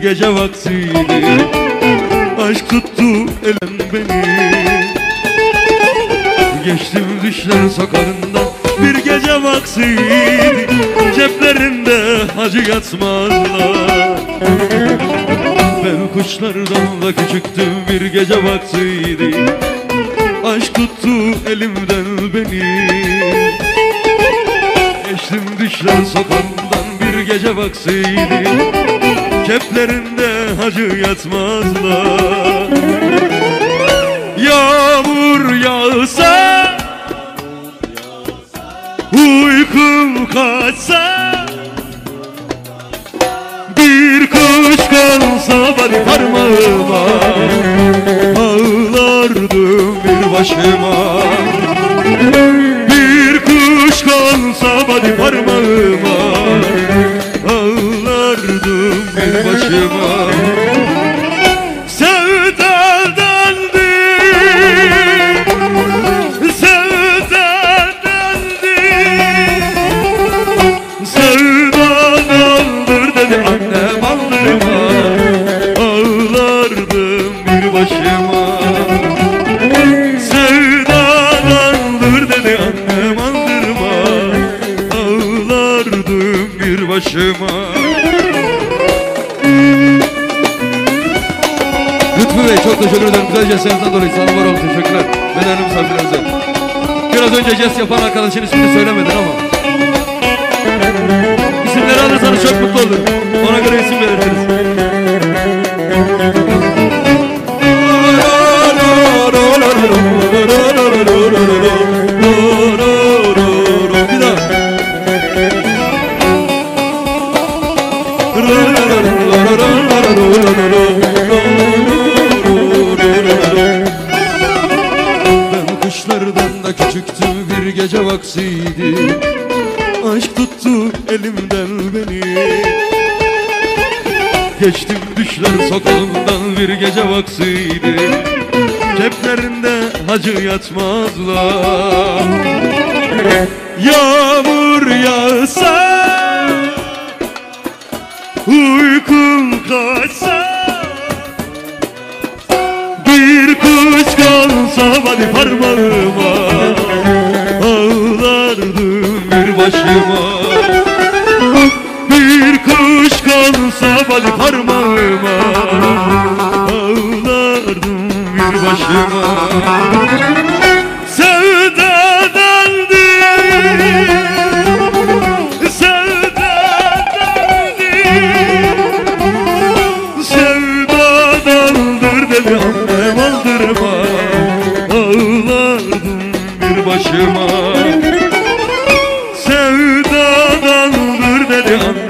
gece vaktiydi. Aşk tuttu elen beni. Geçtim düşler sokağından bir gece vaktiydi. Ceplerinde hacı yatmazlar. Ben kuşlardan da küçüktüm, bir gece vaktiydi. Aşk tuttu elimden beni. Geçtim düşler sokağından bir gece vaktiydi. Ceplerinde hacı yatmazlar. Yağmur yağsa, uykum kaçsa, bir kuş konsa bari parmağıma, ağlardım bir başıma. Bir kuş konsa bari parmağıma, ağlardım bir başıma. Başıma. Lütfü Bey çok teşekkür ederim. Güzel jestlerinizden dolayı sağ olun, teşekkürler. Bedenli misafirlerimize. Biraz önce jest yapan arkadaşın ismini söylemedin ama isimleri alırsanız çok mutlu olurum. Ona göre isim belirtiriz. Bir daha. Ben kuşlardan da küçüktüm, bir gece vaktiydi. Aşk tuttu elimden beni. Geçtim düşler sokağından bir gece vaktiydi. Ceplerinde hacı yatmazlar. Yağmur yağsa, uykum kaçsa, bir kuş konsa bari parmağıma, ağlardım bir başıma. Bir kuş konsa bari parmağıma, ağlardım bir başıma. Annem aldırma, ağlardım bir başıma. Sevdadandır dedi annem.